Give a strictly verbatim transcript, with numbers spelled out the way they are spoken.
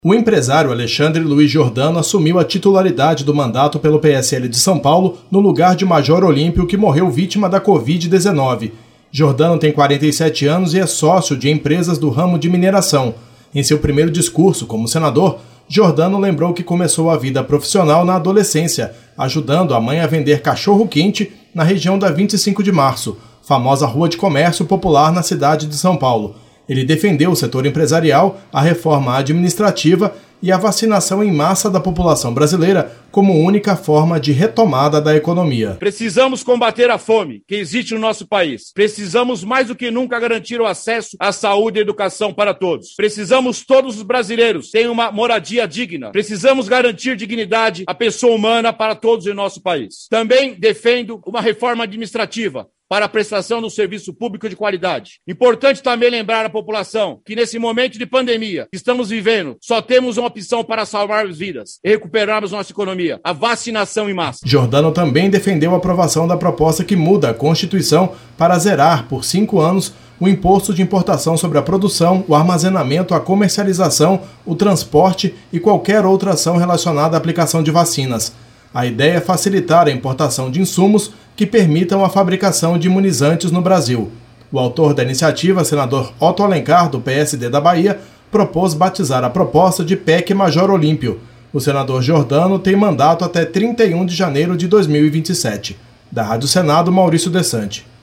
O empresário Alexandre Luiz Giordano assumiu a titularidade do mandato pelo P S L de São Paulo no lugar de Major Olímpio, que morreu vítima da covid dezenove. Giordano tem quarenta e sete anos e é sócio de empresas do ramo de mineração. Em seu primeiro discurso como senador, Giordano lembrou que começou a vida profissional na adolescência, ajudando a mãe a vender cachorro-quente na região da vinte e cinco de março, famosa rua de comércio popular na cidade de São Paulo. Ele defendeu o setor empresarial, a reforma administrativa e a vacinação em massa da população brasileira como única forma de retomada da economia. Precisamos combater a fome que existe no nosso país. Precisamos mais do que nunca garantir o acesso à saúde e educação para todos. Precisamos todos os brasileiros tenham uma moradia digna. Precisamos garantir dignidade à pessoa humana para todos em nosso país. Também defendo uma reforma administrativa para a prestação do serviço público de qualidade. Importante também lembrar à população que nesse momento de pandemia que estamos vivendo, só temos uma opção para salvar vidas e recuperarmos nossa economia, a vacinação em massa. Giordano também defendeu a aprovação da proposta que muda a Constituição para zerar por cinco anos o imposto de importação sobre a produção, o armazenamento, a comercialização, o transporte e qualquer outra ação relacionada à aplicação de vacinas. A ideia é facilitar a importação de insumos que permitam a fabricação de imunizantes no Brasil. O autor da iniciativa, senador Otto Alencar, do P S D da Bahia, propôs batizar a proposta de P E C Major Olímpio. O senador Giordano tem mandato até trinta e um de janeiro de dois mil e vinte e sete. Da Rádio Senado, Maurício Desante.